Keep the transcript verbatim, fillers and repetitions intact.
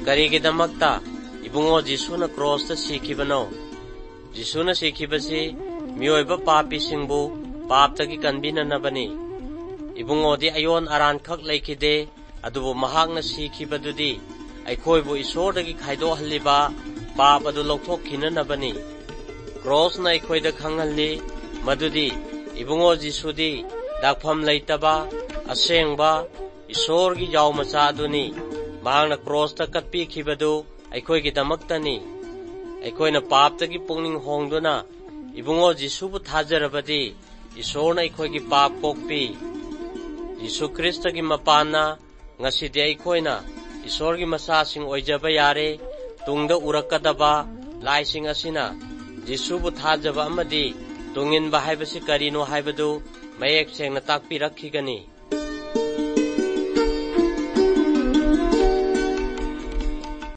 ꯀꯔꯤꯒꯤꯗꯃꯛꯇ ꯏꯕꯨꯡꯉꯣ ꯖꯤꯁꯨꯅ ꯀ꯭ꯔꯣꯁꯇ ꯁꯤꯈꯤꯕꯅꯣ? ꯖꯤꯁꯨꯅ ꯁꯤꯈꯤꯕꯁꯤ ꯃꯤꯑꯣꯏꯕ ꯄꯥꯄꯤꯁꯤꯡꯕꯨ ꯄꯥꯞꯇꯒꯤ ꯀꯟꯕꯤꯅꯅꯕꯅꯤ꯫ ꯏꯕꯨꯡꯉꯣꯗꯤ ꯑꯌꯣꯟ ꯑꯔꯥꯟꯈꯛ ꯂꯩꯈꯤꯗꯦ, ꯑꯗꯨꯕꯨ ꯃꯍꯥꯛꯅ ꯁꯤꯈꯤꯕꯗꯨꯗꯤ ꯑꯩꯈꯣꯏꯕꯨ ꯏꯁꯣꯔꯗꯒꯤ ꯈꯥꯏꯗꯣꯛꯍꯜꯂꯤꯕ ꯄꯥꯞ ꯑꯗꯨ ꯂꯧꯊꯣꯛꯈꯤꯅꯅꯕꯅꯤ꯫ ꯀ꯭ꯔꯣꯁꯅ ꯑꯩꯈꯣꯏꯗ ꯈꯪꯍꯜꯂꯤ ꯃꯗꯨꯗꯤ ꯏꯕꯨꯡꯉꯣ ꯖꯤꯁꯨꯗꯤ ꯗꯥꯛꯐꯝ ꯂꯩꯇꯕ ꯑꯁꯦꯡꯕ ꯏꯁꯣꯔꯒꯤ ꯌꯥꯎꯃꯆꯥ ꯑꯗꯨꯅꯤ꯫ ꯃꯍꯥꯛꯅ ꯀ꯭ꯔꯣꯁꯇ ꯀꯠꯄꯤꯈꯤꯕꯗꯨ ꯑꯩꯈꯣꯏꯒꯤꯗꯃꯛꯇꯅꯤ꯫ ꯑꯩꯈꯣꯏꯅ ꯄꯥꯞꯇꯒꯤ ꯄꯨꯛꯅꯤꯡ ꯍꯣꯡꯗꯨꯅ ꯏꯕꯨꯡꯉꯣ ꯖꯤꯁꯨꯕꯨ ꯊꯥꯖꯔꯕꯗꯤ ꯏꯁꯣꯔꯅ ꯑꯩꯈꯣꯏꯒꯤ ꯄꯥꯞ ꯀꯣꯛꯄꯤ꯫ ꯌꯤꯁꯨ ꯈ꯭ꯔꯤꯁꯇꯒꯤ ꯃꯄꯥꯟꯅ ꯉꯁꯤꯗꯤ ꯑꯩꯈꯣꯏꯅ ꯏꯁꯣꯔꯒꯤ ꯃꯆꯥꯁꯤꯡ ꯑꯣꯏꯖꯕ ꯌꯥꯔꯦ꯫ ꯇꯨꯡꯗ ꯎꯔꯛꯀꯗꯕ ꯂꯥꯏꯁꯤꯡ ꯑꯁꯤꯅ ꯖꯤꯁꯨꯕꯨ ꯊꯥꯖꯕ ꯑꯃꯗꯤ ꯇꯨꯡꯏꯟꯕ ꯍꯥꯏꯕꯁꯤ ꯀꯔꯤꯅꯣ ꯍꯥꯏꯕꯗꯨ ꯃꯌꯦꯛ ꯁꯦꯡꯅ ꯇꯥꯛꯄꯤꯔꯛꯈꯤꯒꯅꯤ꯫